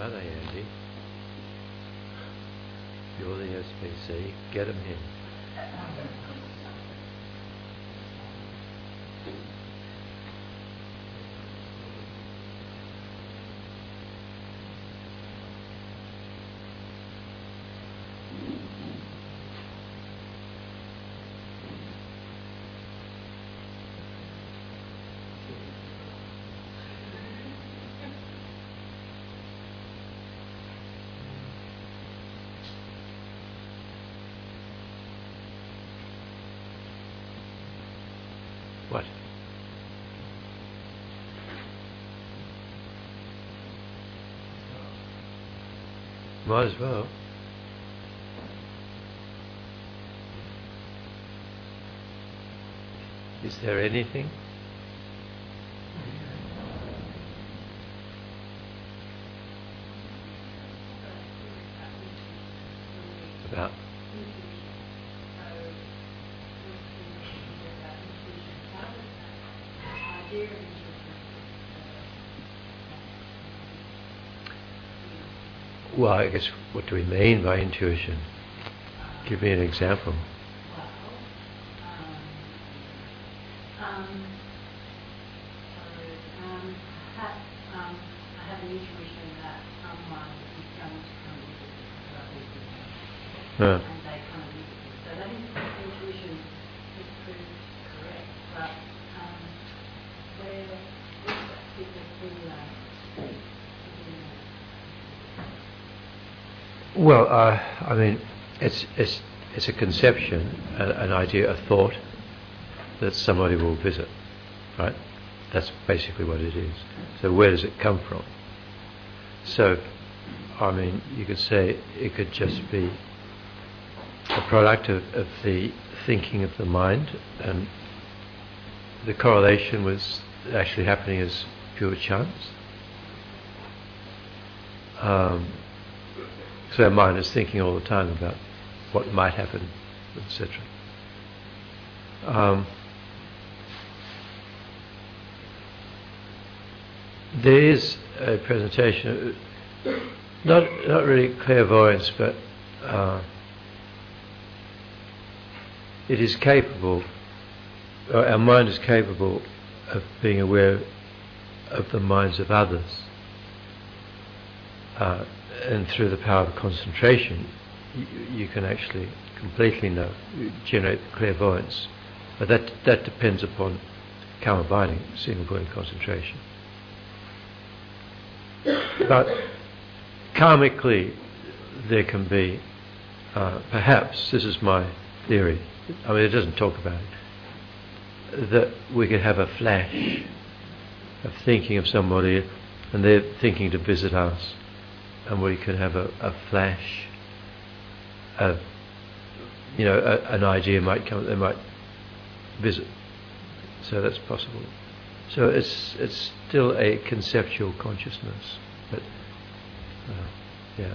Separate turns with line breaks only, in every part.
are they, Andy? You're the SPC. Get them in. What? Might as well. Is there anything? About? Well, I guess, what do we mean by intuition? Give me an example.
I have an intuition that someone is going to come with it, and they come with it. So that intuition is proved correct, but where does that fit within
Well, I mean, it's a conception, an idea, a thought that somebody will visit, right? That's basically what it is. So where does it come from? So, I mean, you could say it could just be a product of the thinking of the mind, and the correlation was actually happening as pure chance. So our mind is thinking all the time about what might happen, etc. There is a presentation, not really clairvoyance, but it is capable, our mind is capable of being aware of the minds of others. And through the power of concentration, you can actually completely know, generate clairvoyance. But that depends upon karma binding, single point concentration. But karmically, there can be, perhaps, this is my theory, I mean, it doesn't talk about it, that we could have a flash of thinking of somebody and they're thinking to visit us, and we could have a flash of, an idea might come, they might visit. So that's possible. So it's still a conceptual consciousness, but yeah.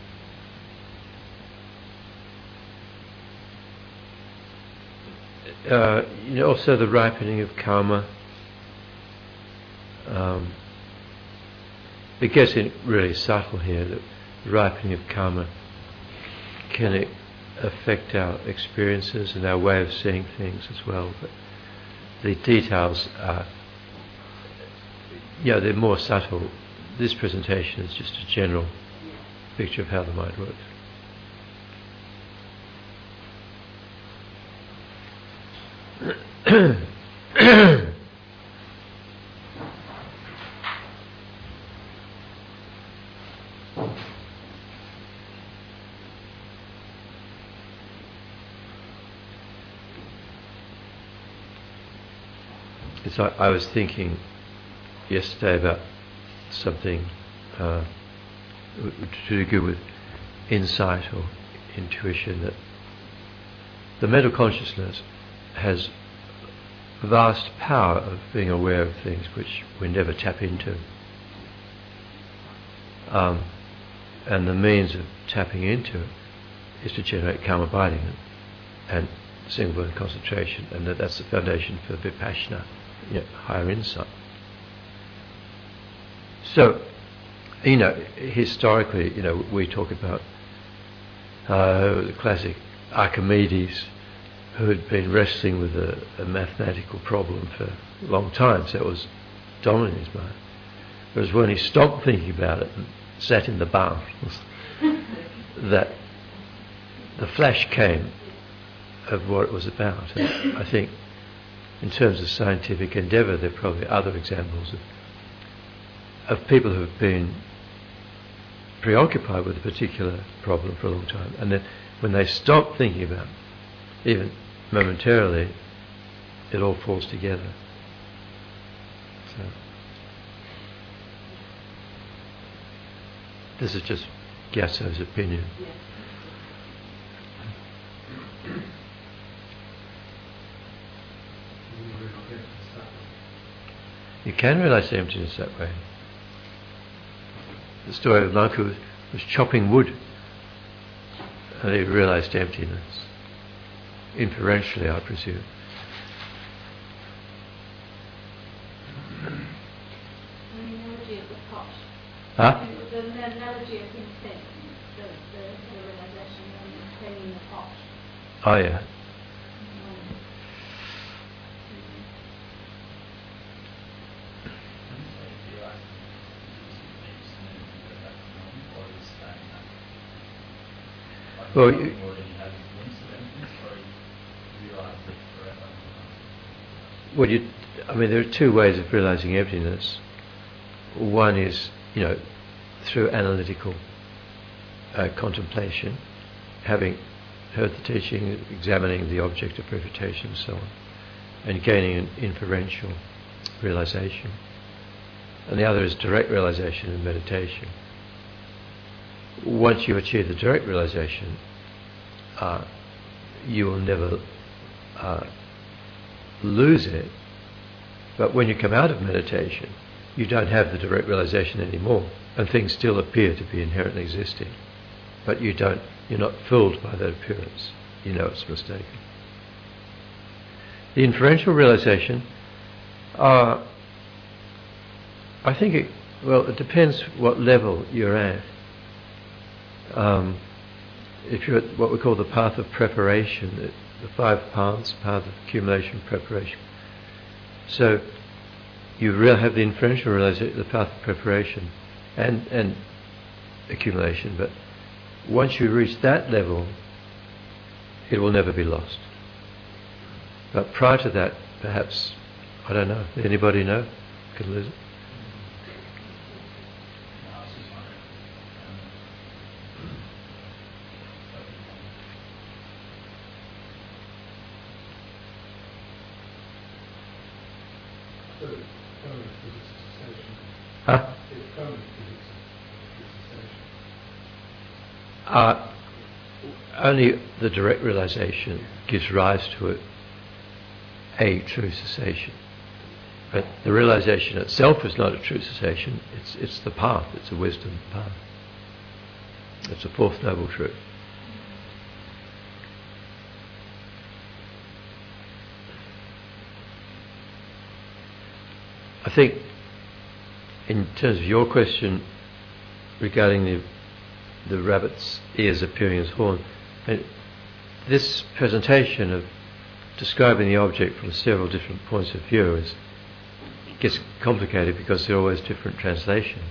Also the ripening of karma. It gets in really subtle here, that the ripening of karma can affect our experiences and our way of seeing things as well. But the details are, they're more subtle. This presentation is just a general picture of how the mind works. It's like I was thinking yesterday about something to do with insight or intuition, that the mental consciousness has vast power of being aware of things which we never tap into. And the means of tapping into it is to generate karma binding and single point concentration, and that's the foundation for vipassana, higher insight. So, Historically, we talk about the classic Archimedes, who had been wrestling with a mathematical problem for a long time, so it was dominant in his mind. Whereas when he stopped thinking about it and sat in the bath, that the flash came of what it was about. And I think in terms of scientific endeavour, there are probably other examples of people who have been preoccupied with a particular problem for a long time, and then when they stop thinking about it, even momentarily, it all falls together. So this is just Gyatso's opinion. You can realise emptiness that way. The story of monk who was chopping wood, and he realised emptiness. Inferentially, I presume.
The analogy of the pot.
Huh?
The analogy of him thinking, the realisation of cleaning the pot.
Oh yeah. Well, there are two ways of realising emptiness. One is, through analytical contemplation, having heard the teaching, examining the object of presentation and so on, and gaining an inferential realisation. And the other is direct realisation and meditation. Once you achieve the direct realisation, you will never lose it. But when you come out of meditation, you don't have the direct realisation anymore, and things still appear to be inherently existing. But you're not fooled by that appearance. You know it's mistaken. The inferential realisation, I think it depends what level you're at. If you're at what we call the path of preparation, the 5 paths, path of accumulation, preparation. So you have the inferential realization, the path of preparation and accumulation, but once you reach that level, it will never be lost. But prior to that, perhaps, I don't know, anybody know? Could lose it? Huh? Only the direct realization gives rise to a true cessation. But the realization itself is not a true cessation. It's the path. It's a wisdom path. It's a fourth noble truth. I think, in terms of your question regarding the rabbit's ears appearing as horn, this presentation of describing the object from several different points of view gets complicated because there are always different translations.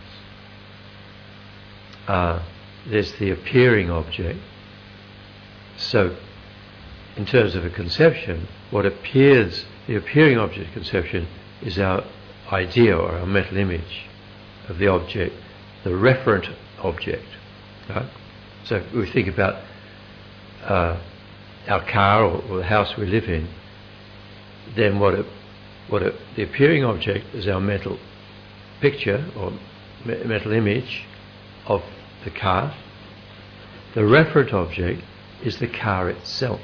There's the appearing object. So, in terms of a conception, what appears, the appearing object conception is our idea or our mental image of the object, the referent object. Right? So if we think about our car or the house we live in, then the appearing object is our mental picture or mental image of the car. The referent object is the car itself.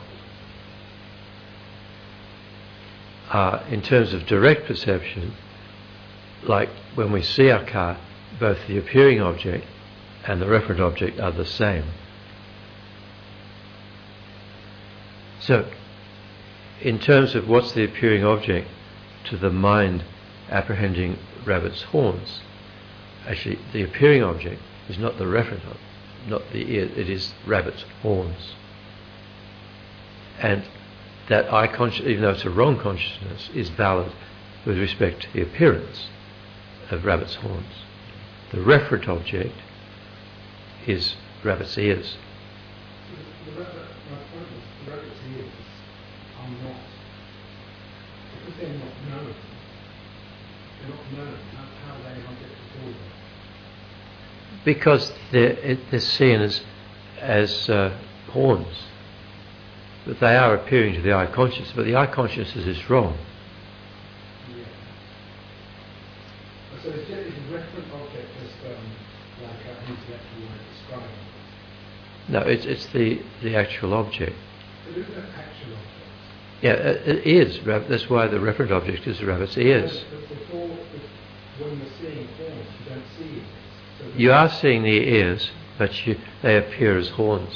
In terms of direct perception, like when we see our car, both the appearing object and the referent object are the same. So, in terms of what's the appearing object to the mind apprehending rabbit's horns, actually the appearing object is not the referent object, not the ear, it is rabbit's horns. And that eye consciousness, even though it's a wrong consciousness, is valid with respect to the appearance of rabbit's horns. The referent object is rabbit's ears.
My point is, the rabbit's ears are not, because they're not known, how are they an object at all?
Because they're seen as horns. But they are appearing to the eye consciousness, but the eye consciousness is wrong.
Yeah. So is a referent object just like an intellectual way of describing it?
No, it's the actual object.
It is an actual object.
Yeah, it is. That's why the referent object is the rabbit's ears.
But before, when you're seeing horns, you don't see ears. So
You are seeing the ears, but they appear as horns.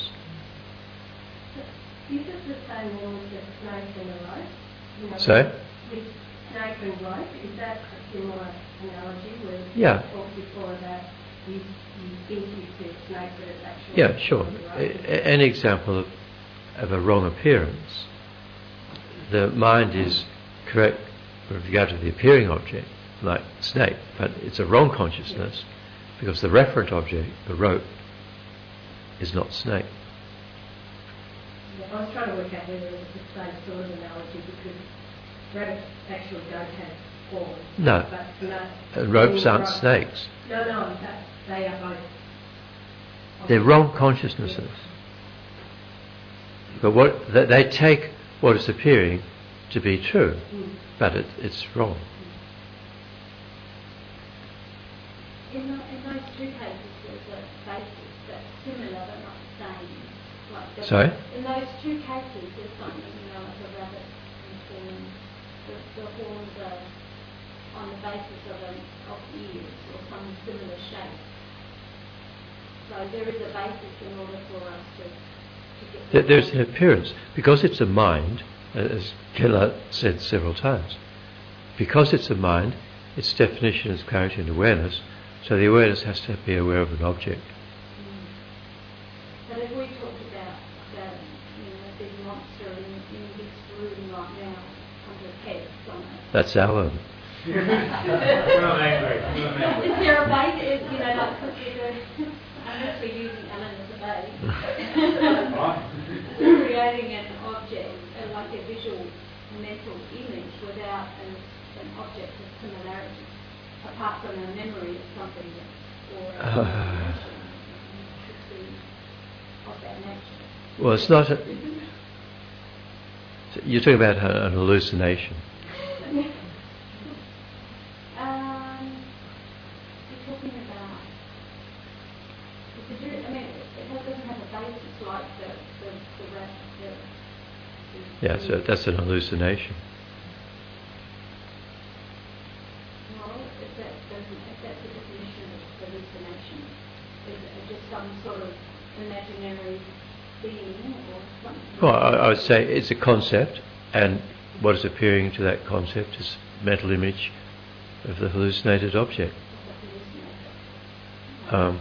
Is it the same rule with snake and a rope?
So?
With snake and rope, is that a similar analogy where
Yeah.
you talked before about you think you see a snake but it's actually
Yeah, sure.
a rope?
An example of a wrong appearance. The mind is correct with regard to the appearing object, like snake, but it's a wrong consciousness because the referent object, the rope, is not snake.
Yeah, I was trying to work out whether it was the same sort of analogy because rabbits actually don't have horns.
No.
But no.
And ropes aren't snakes.
No, they are both.
They're wrong consciousnesses. But they take what is appearing to be true, but it's wrong.
In those two cases, there's a basis that's similar but not the same. Like
Sorry?
In those two cases, there's something, like a rabbit and the horns are on the basis of ears or some similar shape. So there is a basis in order for us to get...
There's an appearance. Because it's a mind, as Keller said several times, because it's a mind, its definition is clarity and awareness, so the awareness has to be aware of an object.
But if we talked about a big monster in this room right now, under a head somewhere.
That's Alan.
We're not angry.
Is there a base, unless we're using Alan as a base, creating an object, like a visual mental image without an object of similarity, apart from a memory of something or a emotion, should be of that nature.
Well, it's not. You're talking about an hallucination.
You're talking about. It doesn't have a basis like the rest.
Yeah, so that's an hallucination.
No, if that's the definition of hallucination, is it just some sort of imaginary being or something?
Well, I would say it's a concept, and what is appearing to that concept is mental image of the hallucinated object.
Okay,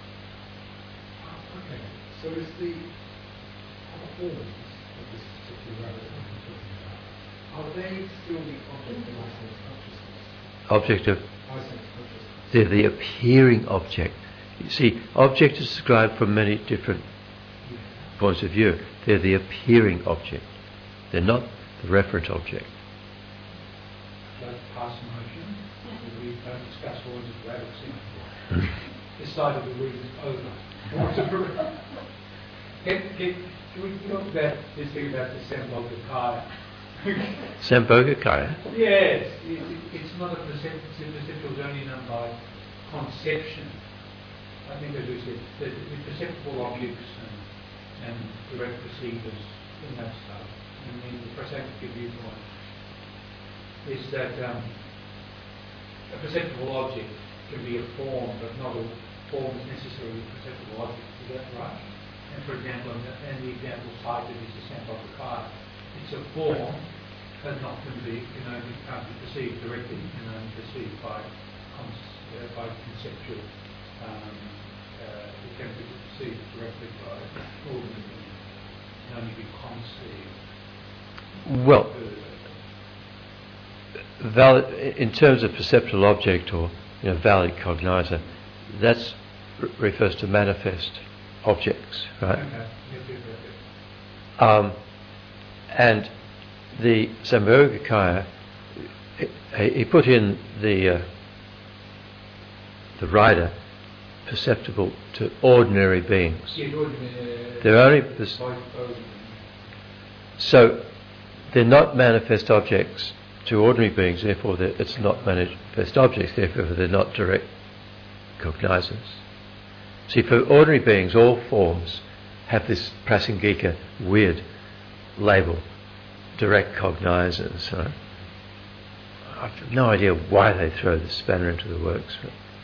so is the horns of this particular rabbit that I'm talking about, are they still the object of eye-sense consciousness?
Object of,
Eye-sense consciousness.
they're the appearing object. You see, object is described from many different points of view. They're the appearing object. They're not the referent object.
Like past motion, we don't discuss horns of rabbits anymore. This side of the room is over. Can we talk about this thing about the Sambhogakaya?
Sambhogakaya?
Yes, it's not a perceptual only known by conception. I think, as we said, the perceptible objects and direct perceivers and that stuff. And then the perceptive viewpoint is that a perceptible object can be a form, but not all form is necessarily a perceptible object. Is that right? And for example, and the example cited is the Sambhogakaya. It's a form, but not can be perceived directly, can only be perceived by by conceptual, it can be perceived directly by ordinary being, can only be conceived.
Well, valid in terms of perceptual object or valid cognizer, that refers to manifest objects, right?
Okay.
And the Sambhogakaya, he put in the rider perceptible to ordinary beings.
Yeah, ordinary,
They're only so they're not manifest objects to ordinary beings. Therefore, it's not manifest objects. Therefore, they're not direct cognizers. See, for ordinary beings, all forms have this Prasangika weird label, direct cognizers. Right? I've no idea why they throw this spanner into the works.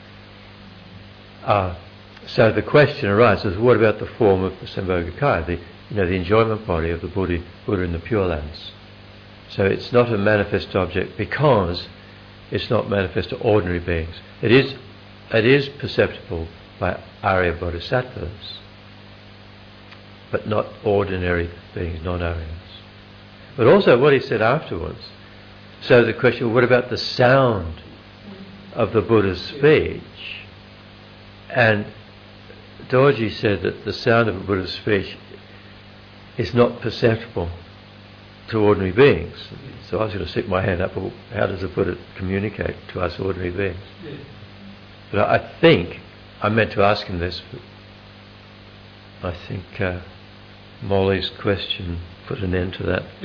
But, so the question arises: what about the form of the Sambhogakaya, the enjoyment body of the Buddha in the Pure Lands? So it's not a manifest object because it's not manifest to ordinary beings. It is perceptible by Arya Bodhisattvas, but not ordinary beings, non-Aryas. But also what he said afterwards. So the question: what about the sound of the Buddha's speech? And Dorji said that the sound of the Buddha's speech is not perceptible to ordinary beings. So I was going to stick my hand up, well, how does the Buddha communicate to us ordinary beings?
Yeah.
But I think I meant to ask him this, but I think Molly's question put an end to that.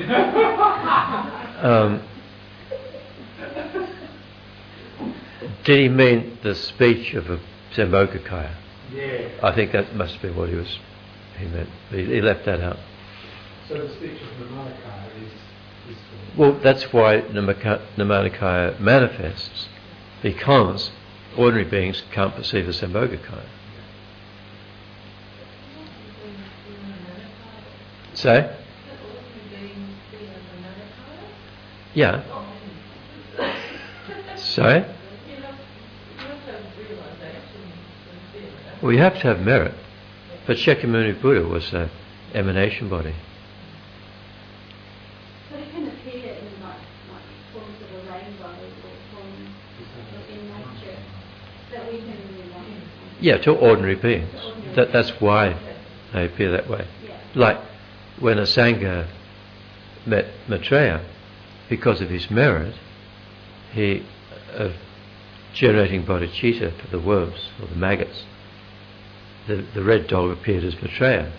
Did he mean the speech of a Sambhogakaya?
Yeah.
I think that must be what he meant. He left that out.
So the speech of Namanikaya is
Well, that's why Namanikaya manifests, because ordinary beings can't perceive the Sambhogakaya. So? Yeah. So? Well, you have to have merit. But Shakyamuni Buddha was an emanation body.
But it can appear in like forms of a rainbow or forms in nature that we can really
Yeah, to ordinary beings. That's why they appear that way.
Yeah.
Like when Asanga met Maitreya, because of his merit, he generating bodhicitta for the worms or the maggots. The red dog appeared as Maitreya.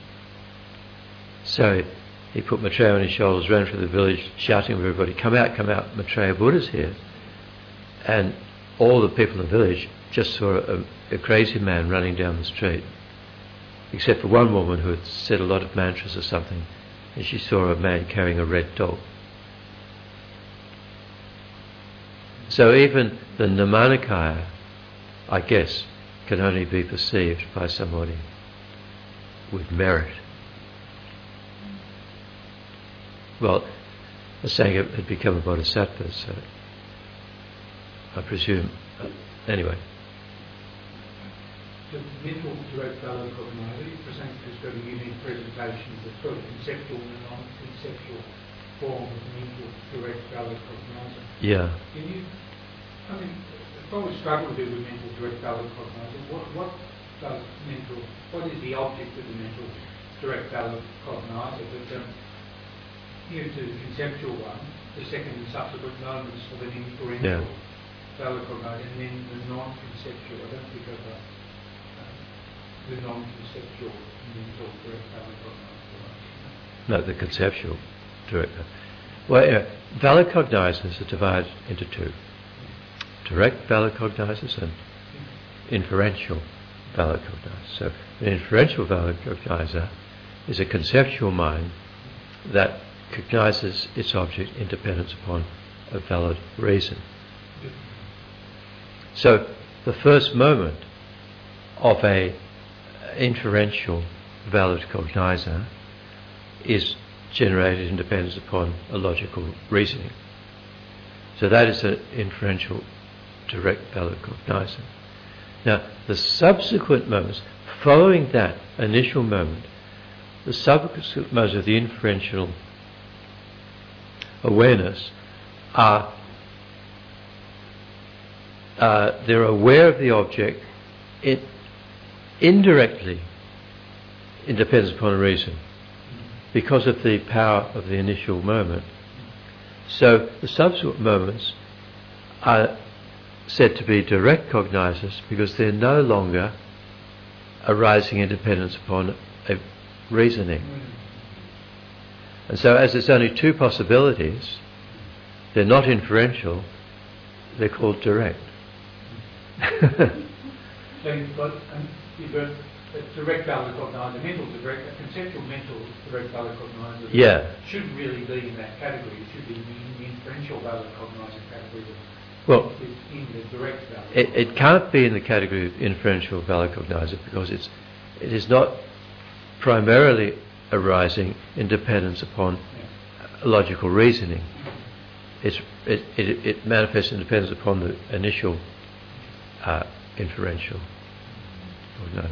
So he put Maitreya on his shoulders, ran through the village, shouting to everybody, come out, Maitreya Buddha's here. And all the people in the village just saw a crazy man running down the street, except for one woman who had said a lot of mantras or something, and she saw a man carrying a red dog. So even the Namanikaya, I guess, can only be perceived by somebody with merit. Well, the Sangha had become a bodhisattva, so I presume. Anyway.
The mental direct valid cognizer, you present this very unique presentation of the sort of conceptual and non-conceptual form of mental direct valid cognizer.
Yeah.
Can you, if I would struggle to do with mental direct valid cognizer, what is the object of the mental direct valid cognizer? But here to the conceptual one, the second and subsequent moments of an inferential valid cognizer, and then the non-conceptual. I don't think of the non-conceptual mental direct valid cognizer.
No, the conceptual direct. Well, valid cognizers are divided into two. Direct valid cognizers and inferential valid cognizers. So an inferential valid cognizer is a conceptual mind that cognizes its object in dependence upon a valid reason. So the first moment of a inferential valid cognizer is generated in dependence upon a logical reasoning. So that is an inferential direct valid cognizance. Now, the subsequent moments, following that initial moment, the subsequent moments of the inferential awareness are they're aware of the object. It indirectly depends upon reason because of the power of the initial moment. So the subsequent moments are said to be direct cognizers because they're no longer arising in dependence upon a reasoning. And so as there's only two possibilities, they're not inferential, they're called direct.
So you've got a direct valid cognizer, a conceptual mental direct valid cognizer.
Yeah.
Shouldn't really be in that category. It should be in the inferential valid cognizer category.
Well,
in the direct valid.
It can't be in the category of inferential valid cognizer because it is not primarily arising in dependence upon logical reasoning. It manifests in dependence upon the initial inferential cognizer.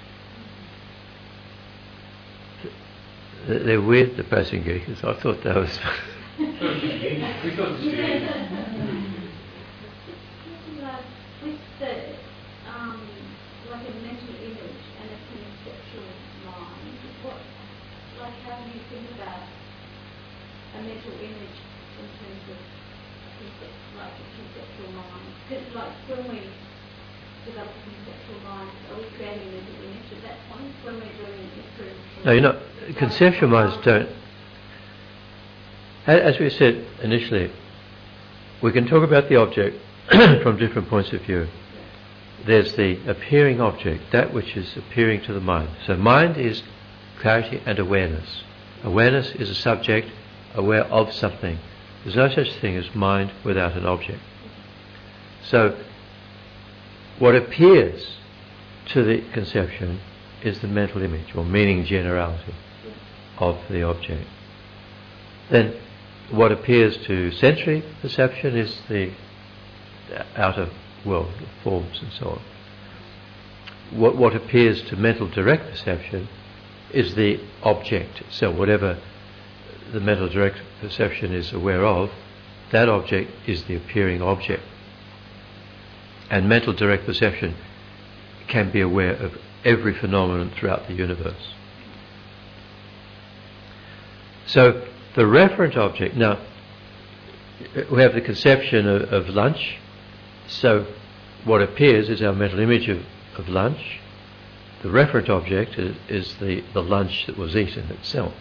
They're weird, the passing geekers. I thought that was...
We thought it was
with the, like a mental image and a conceptual mind, how do you think about a mental image in terms of a conceptual mind? Because when we develop a conceptual mind, are we creating a mental image at that point when we're doing improved?
No, you're not. Conceptual minds don't. As we said initially, we can talk about the object from different points of view. There's the appearing object, that which is appearing to the mind. So mind is clarity and awareness. Awareness is a subject aware of something. There's no such thing as mind without an object. So what appears to the conception is the mental image or meaning generality of the object. Then what appears to sensory perception is the outer world, forms and so on. What appears to mental direct perception is the object itself. Whatever the mental direct perception is aware of, that object is the appearing object. And mental direct perception can be aware of every phenomenon throughout the universe. So the referent object, now we have the conception of lunch. So what appears is our mental image of lunch. The referent object is the lunch that was eaten itself.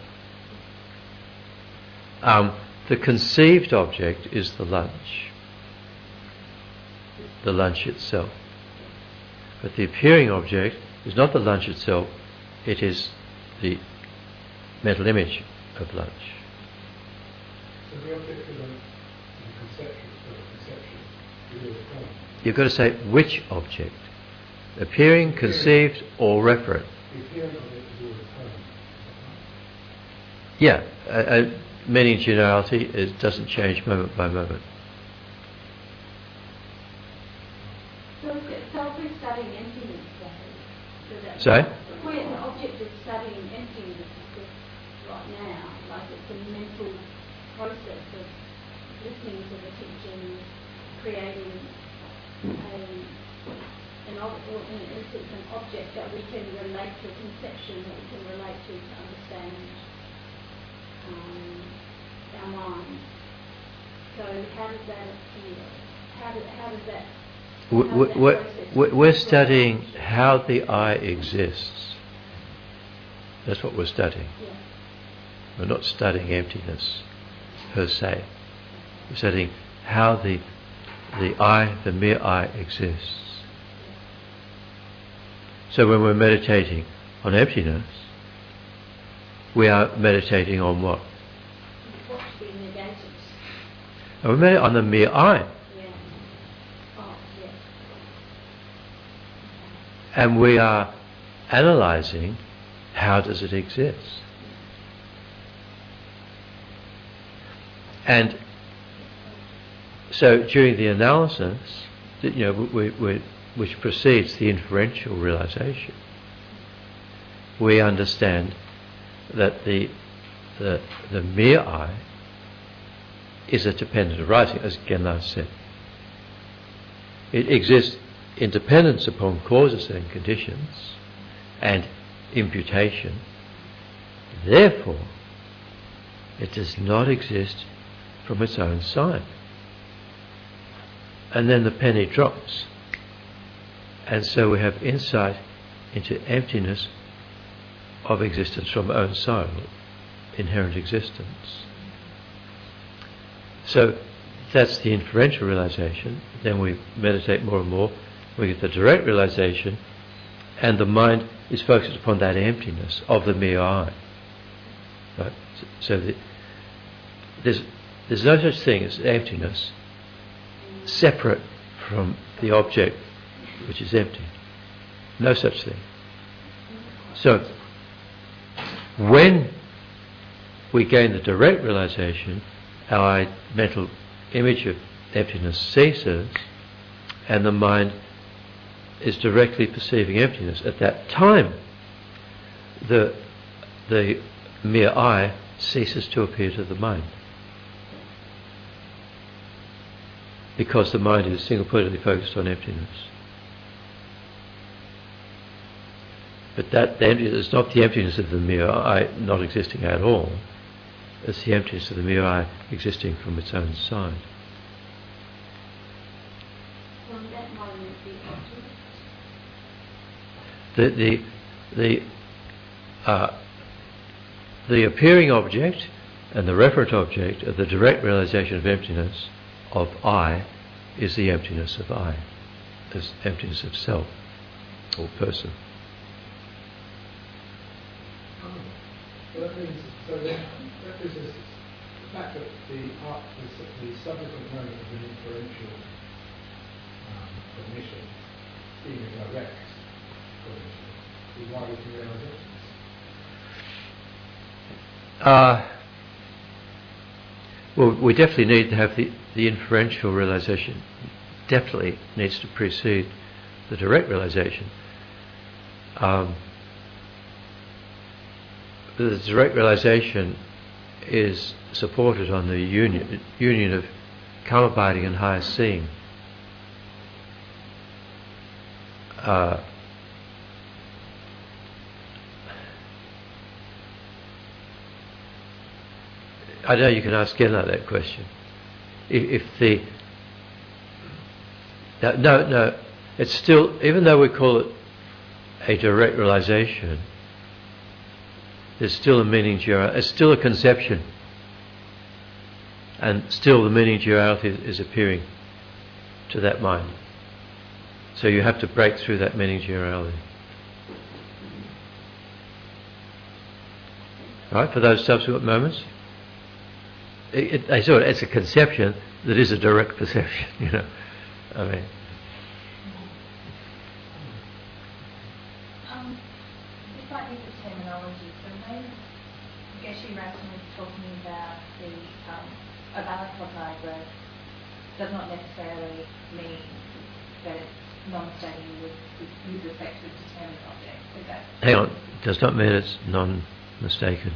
The conceived object is the lunch itself. But the appearing object is not the lunch itself, it is the mental image of lunch.
So the object is a conception, is the term.
You've got to say which object. Appearing, conceived, or referent.
The appearing object is all the term.
Yeah, meaning generality, it doesn't change moment by moment.
So if we're studying emptiness,
Sorry?
If the object is studying emptiness right now, like it's a mental process of listening to the teaching, creating an object that we can relate to, a conception that we can relate to understand our mind. So how does that appear? How does that...
We're studying how the I exists. That's what we're studying.
Yeah.
We're not studying emptiness per se. We're studying how the I, the mere I, exists. So when we're meditating on emptiness, we are meditating on what?
What's being negated?
We're meditating on the mere I.
Yeah. Oh, yeah.
And we are analysing how does it exist. And so during the analysis, which precedes the inferential realization, we understand that the mere I is a dependent arising, as Genla said. It exists in dependence upon causes and conditions and imputation. Therefore, it does not exist from its own side. And then the penny drops. And so we have insight into emptiness of existence from own side, inherent existence. So that's the inferential realization. Then we meditate more and more. We get the direct realization, and the mind is focused upon that emptiness of the mere I. Right? So there's no such thing as emptiness separate from the object which is empty. No such thing. So when we gain the direct realization, our mental image of emptiness ceases, and the mind is directly perceiving emptiness. At that time, the mere I ceases to appear to the mind, because the mind is single-pointedly focused on emptiness. But that is not the emptiness of the mere I not existing at all. It's the emptiness of the mere I existing from its own side.
From that moment, the object?
The appearing object and the referent object of the direct realization of emptiness of I is the emptiness of I, as emptiness of self or person.
Well, that means, that gives us the fact that the subsequent moment of an inferential cognition being a direct cognition is why we can realise emptiness.
Well, we definitely need to have the inferential realization. Definitely needs to precede the direct realization. The direct realization is supported on the union of calm abiding and higher seeing. I know you can ask Genla that question. No, it's still, even though we call it a direct realization, there's still a meaning duality. It's still a conception, and still the meaning duality is appearing to that mind. So you have to break through that meaning duality. Right, for those subsequent moments? It's a conception that is a direct perception, I mean.
Despite use of terminology, so when Geshe Raton is talking about the a valid cognizer does not necessarily mean that it's non-stating with respect to a determined object. Is that?
Hang on, does not mean it's non-mistaken.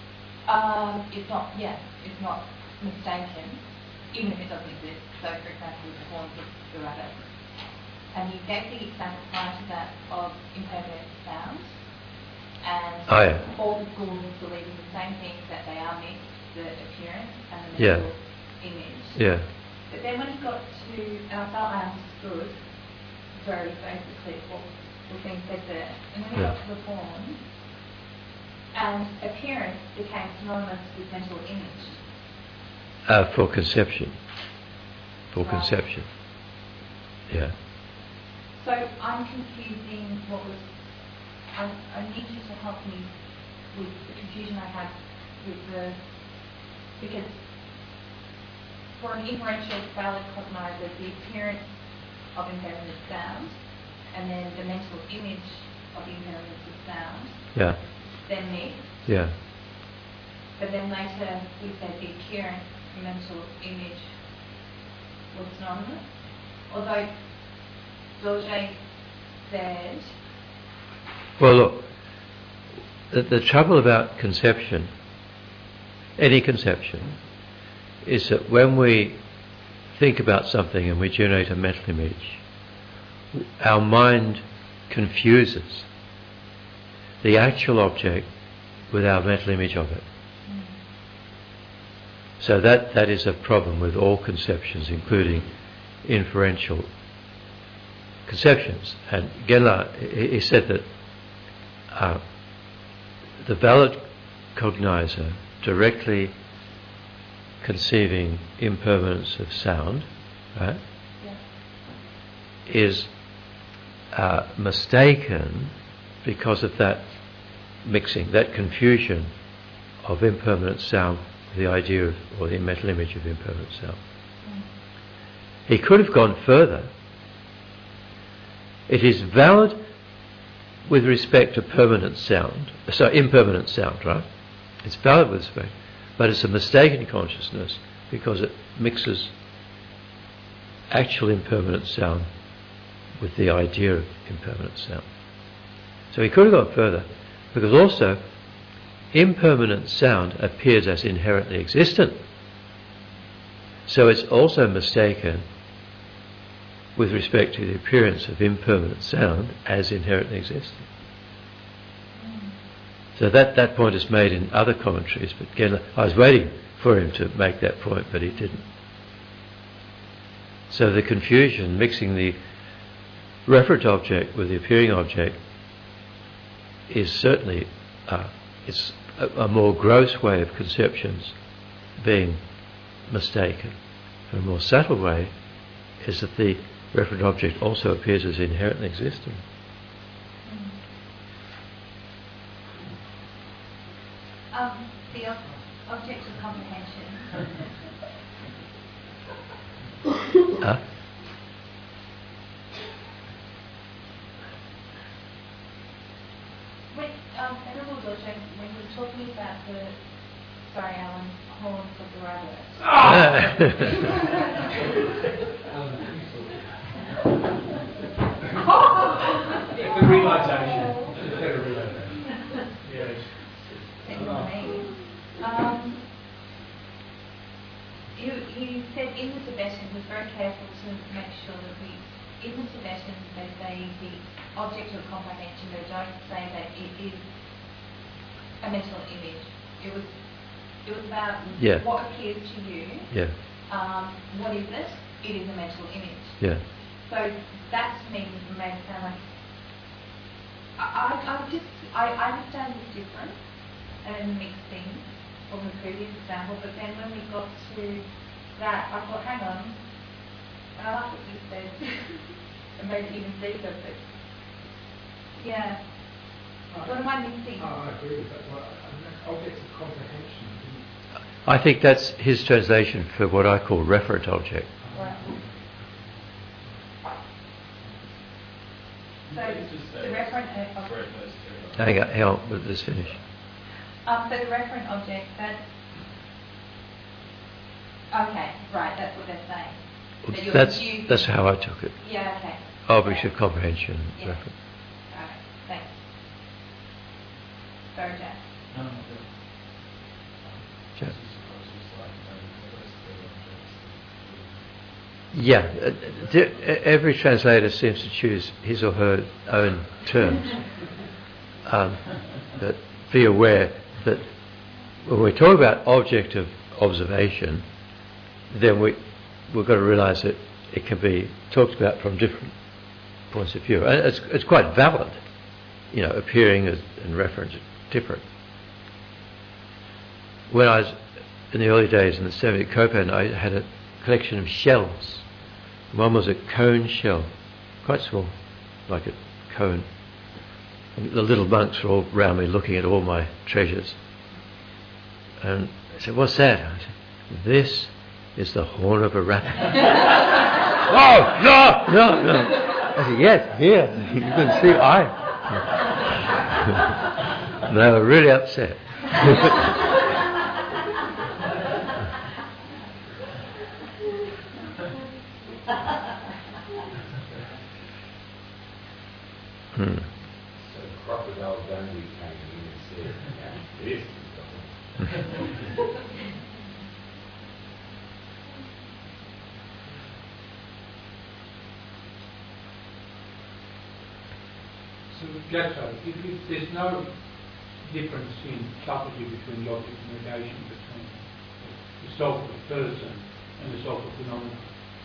It's not mistaken, even if it doesn't exist. So, for example, the horns of the rabbit. And you gave the example prior to that of impermanent sound. And all the schools believe in the same things, that they are mixed, the appearance and the mental image.
Yeah.
But then when it got to, and I felt I understood very basically what was being said there, and when it got to the form, and appearance became synonymous with mental image.
For conception.
Right.
Conception. Yeah.
So I'm confusing what was. I need you to help me with the confusion I had with because for an inferential valid cognizer, the appearance of impermanent sound and then the mental image of the impermanence of sound.
Yeah.
Then mixed.
Yeah.
But then later we said the appearance, the mental image was synonymous. Although Roger said,
Well, look, the trouble about conception, any conception, is that when we think about something and we generate a mental image, our mind confuses the actual object with our mental image of it. So that is a problem with all conceptions, including inferential conceptions. And Genla, he said that the valid cognizer directly conceiving impermanence of sound, right, is mistaken because of that mixing, that confusion of impermanent sound with the idea of, or the mental image of impermanent sound. He could have gone further. It is valid with respect to permanent sound, so impermanent sound, right? It's valid with respect, but it's a mistaken consciousness because it mixes actual impermanent sound with the idea of impermanent sound. So he could have gone further, because also impermanent sound appears as inherently existent. So it's also mistaken with respect to the appearance of impermanent sound as inherently existent. So that point is made in other commentaries, but again, I was waiting for him to make that point, but he didn't. So the confusion, mixing the referent object with the appearing object, is certainly it's a more gross way of conceptions being mistaken. A more subtle way is that the referent object also appears as inherently existing.
The object of comprehension.
Huh?
Venerable Dojo, when you were talking about the, sorry Alan, horns of the rabbit.
The realisation. Yes. You said in the Tibetan, was very careful to make sure that in the Tibetan they say the object of comprehension, they don't say that it is a mental image. It was about what appears to you. Yeah. What is it? It is a mental image. Yeah. So that to me made it sound like I understand the difference and mixing from the previous example, but then when we got to that, I thought, hang on, and I like what you said, and maybe even deeper, but yeah. What am I missing?
I agree with that. Well, objects of comprehension.
I think that's his translation for what I call referent object.
Right. So the referent
Hang on, let's finish.
So the referent object, that's okay, right, that's what they're saying.
That's how I took it.
Yeah, okay.
Objects of comprehension, referent.
Alright, thanks. Sorry, Jack.
No,
Jack. Yeah, every translator seems to choose his or her own terms. But be aware that when we talk about object of observation, then we've got to realise that it can be talked about from different points of view. And it's quite valid, appearing and reference different. When I was in the early days in the 70s at Copan, I had a collection of shells. One was a cone shell, quite small, like a cone. And the little monks were all round me looking at all my treasures. And I said, "What's that?" I said, "This is the horn of a rabbit." "Oh, no. I said, "Yes, here. You can see and they were really upset.
That's right. If there's no difference in subtlety between the object and negation, between the self of the person and the self of phenomena.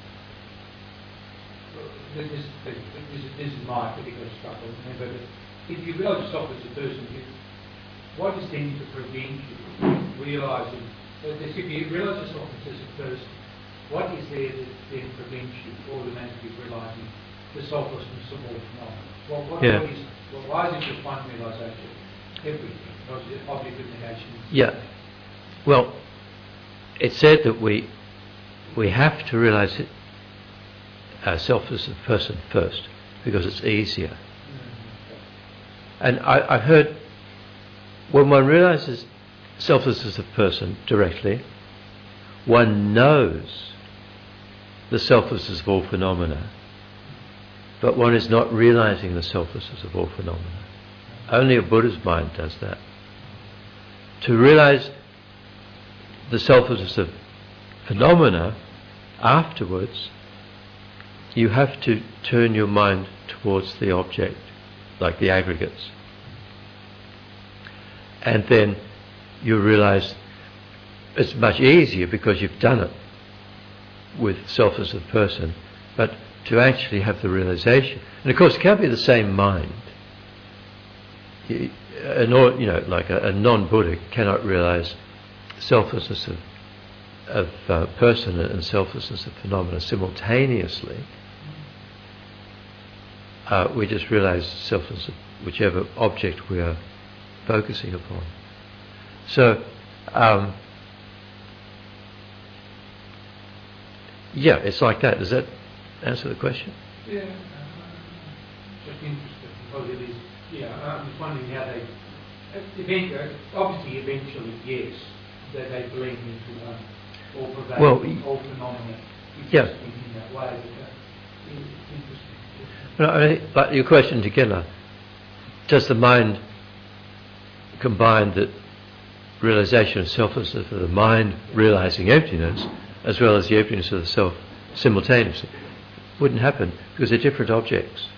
This is my particular struggle. But if you realise yourself as a person, what is then to prevent you from realising that if you realise yourself as a person, what is there that then prevents you automatically realising the selflessness of all phenomena? Why is it just one realisation? Everything, because the object of negation.
Yeah. Well, it's said that we have to realise it ourselves as a person first, because it's easier. And I've heard when one realises selfless as a person directly, one knows the selflessness of all phenomena, but one is not realising the selflessness of all phenomena. Only a Buddha's mind does that. To realise the selflessness of phenomena afterwards, you have to turn your mind towards the object, like the aggregates. And then you realise it's much easier because you've done it with selfless of person, but to actually have the realisation. And of course it can't be the same mind. Like a non-Buddha cannot realise selflessness of person and selflessness of phenomena simultaneously. We just realise selflessness of whichever object we are focusing upon. So, it's like that. Does that answer the question?
Yeah, just interested because it is. I'm just wondering how they. Eventually, yes, that they blend into one, all pervading, all phenomena. In that way.
Interesting. Like your question together, does the mind combine the realisation of selflessness of the mind realising emptiness as well as the emptiness of the self simultaneously? Wouldn't happen because they're different objects.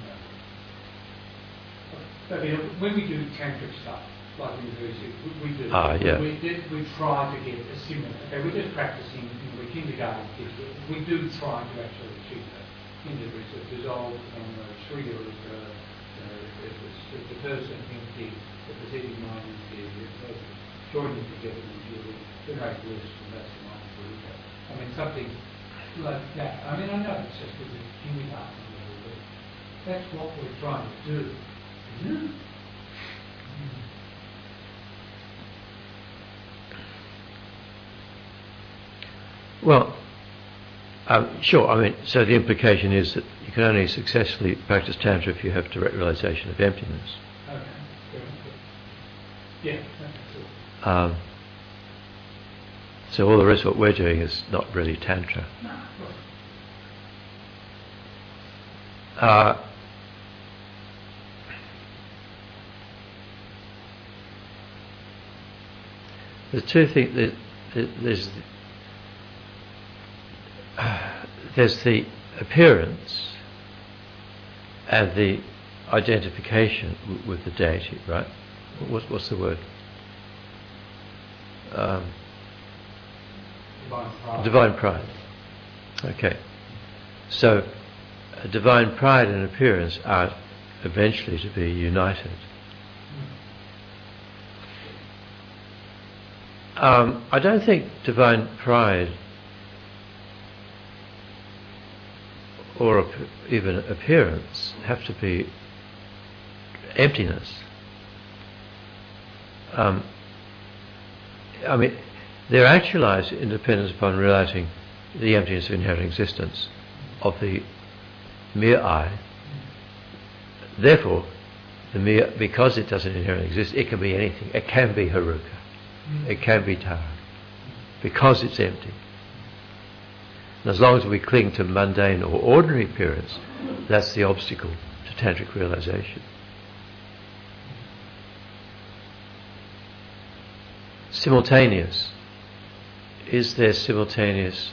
When we do tantric stuff, like in the we do, we try to get a similar. Okay, we're just practicing in the kindergarten kids. We do try to actually achieve that. Kindergarten is dissolved from Sri is the person empty, the perceiving mind is the joining together with the right bliss, and that's the mind for it. I mean, something like that. I mean, I know it's just because it's kindergarten level, but that's what we're trying to do.
Well, sure. I mean, so the implication is that you can only successfully practice Tantra if you have direct realisation of emptiness.
Okay. Yeah.
So all the rest of what we're doing is not really Tantra. There's two things. There's the appearance and the identification with the deity, right? What's the word? Divine pride. Okay. So, divine pride and appearance are eventually to be united. I don't think divine pride or even appearance have to be emptiness. I mean, they're actualized in dependence upon realizing the emptiness of inherent existence of the mere I. Therefore, because it doesn't inherently exist, it can be anything. It can be Haruka. It can be Tara. Because it's empty. And as long as we cling to mundane or ordinary appearance, that's the obstacle to tantric realization. Simultaneous. Is there simultaneous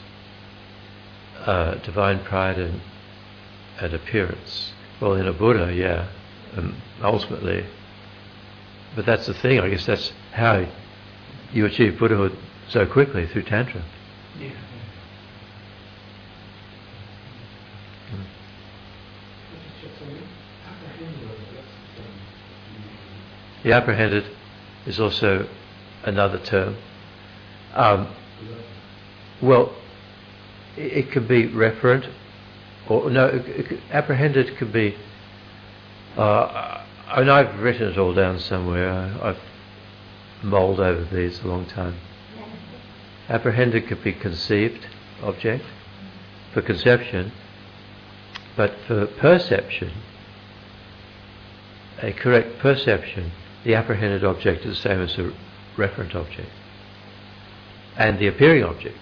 divine pride and appearance? Well, in a Buddha, yeah. ultimately. But that's the thing, I guess that's how you achieve Buddhahood so quickly, through Tantra.
Yeah.
The apprehended is also another term. Well, it can be referent, or no, apprehended could be. And I've written it all down somewhere. I've mulled over these a long time. Apprehended could be conceived object for conception, but for perception, a correct perception, the apprehended object is the same as the referent object and the appearing object.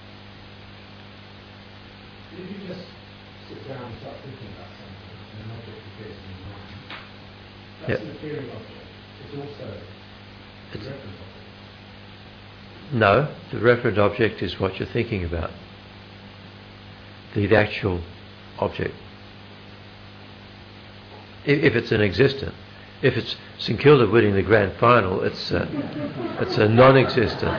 If you just sit down and start thinking about something and an object appears in your mind, that's an appearing object. It's also a referent object.
No, the referent object is what you're thinking about. The actual object. If it's an existent. If it's St Kilda winning the grand final, it's a non-existent.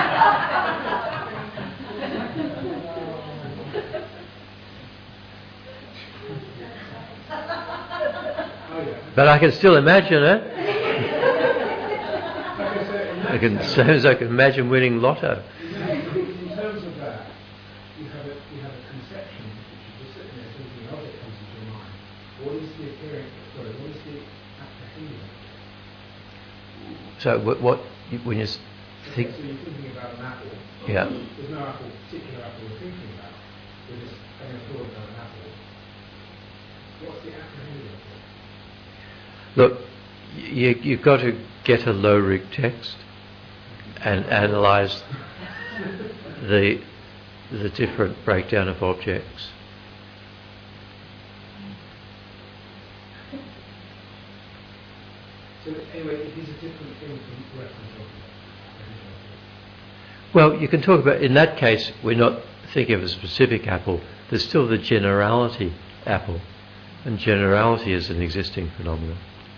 But I can still imagine it. Same as I can imagine winning lotto.
In terms of that, you have a conception which is just sitting there thinking an object comes into your mind. What is the appearing? Sorry, what is the apprehending?
So when you think,
So you're thinking about an apple.
yeah.
There's no particular apple you're thinking about. You're just having a thought about an apple. What's the apprehending of it?
Look, you've got to get a low rig text and analyse the different breakdown of objects.
So anyway, it is a different thing from reference object.
Well, you can talk about, in that case, we're not thinking of a specific apple. There's still the generality apple, and generality is an existing phenomenon.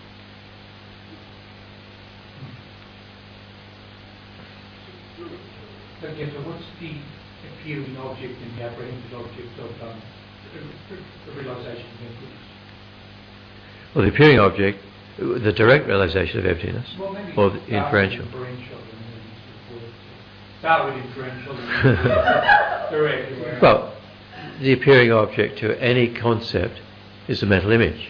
Okay, so what's the appearing object and the apprehended object of the realization of emptiness?
Well, the appearing object, the direct realization of emptiness,
Well, maybe
or the inferential.
Start with inferential and then direct.
Well, the appearing object to any concept is a mental image.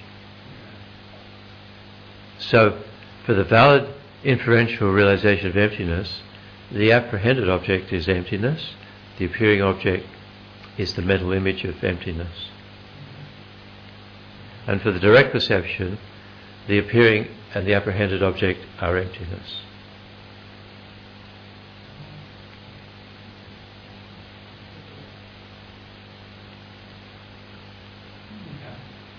So, for the valid inferential realization of emptiness, the apprehended object is emptiness, the appearing object is the mental image of emptiness. And for the direct perception, the appearing and the apprehended object are emptiness.
Okay.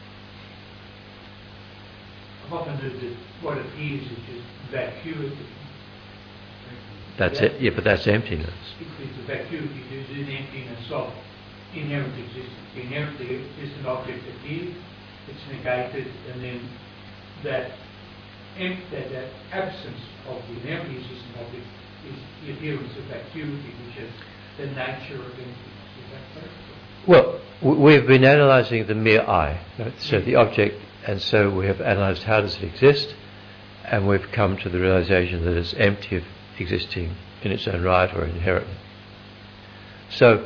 I've often heard that what appears is just vacuity.
That's it. Yeah, but that's emptiness.
It's a vacuity, there's an emptiness of inherent existence. The inherently existent object appears, it's negated, and then that absence of the inherently existent object is the appearance of vacuity, which is the nature of emptiness. Is that correct?
Well, we've been analysing the mere I, right? So the object, and so we have analysed how does it exist, and we've come to the realisation that it's empty of existing in its own right or inherently. So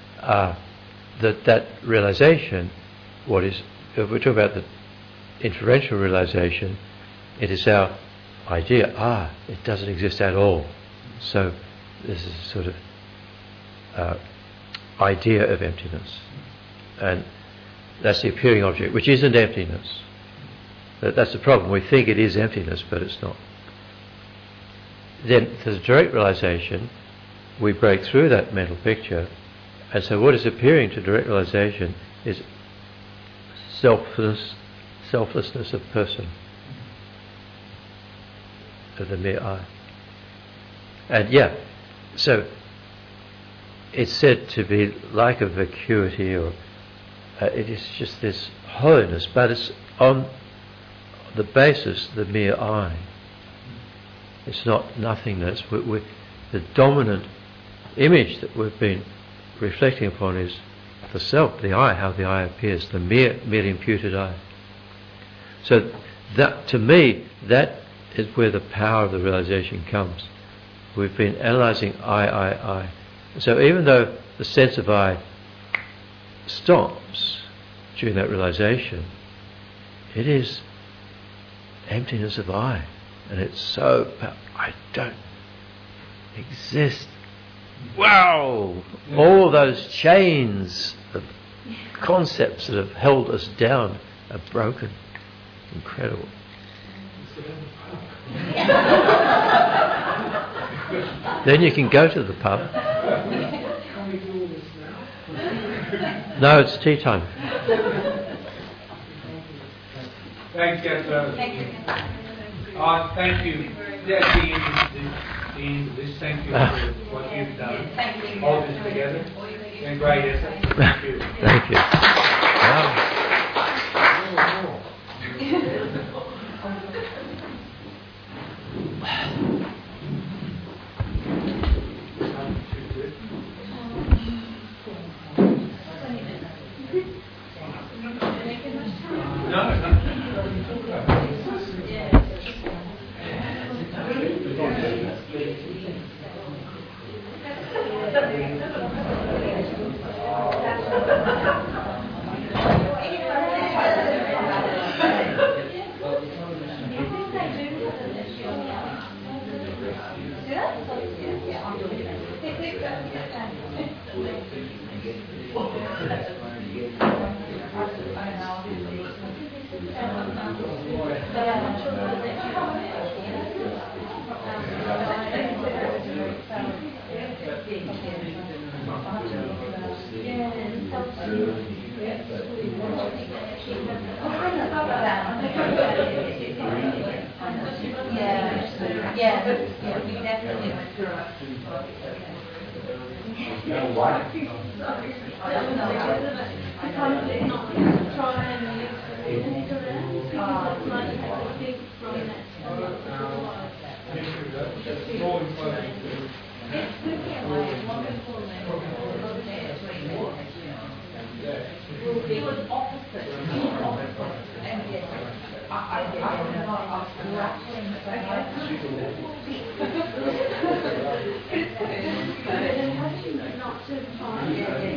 that realisation, if we talk about the inferential realisation, it is our idea, it doesn't exist at all. So this is a sort of idea of emptiness. And that's the appearing object, which isn't emptiness. That's the problem. We think it is emptiness, but it's not. Then, to the direct realisation, we break through that mental picture, and so what is appearing to direct realisation is selflessness of person, of the mere I. And so it's said to be like a vacuity, or it is just this hollowness, but it's on the basis, the mere I. It's not nothingness. The dominant image that we've been reflecting upon is the self, the I, how the I appears, the merely imputed I. So that, to me, that is where the power of the realization comes. We've been analysing I. So even though the sense of I stops during that realization, it is emptiness of I. And it's so, I don't exist. Wow! All those chains of concepts that have held us down are broken. Incredible. Then you can go to the pub.
Can we do all this now?
No, it's tea time.
Thanks, Gaspar.
Thank you.
Thank you. That's the end of this. Thank you for what you've done.
Thank you.
Hold this together. It's been great effort. Thank you.
Thank you. Wow.
Not to find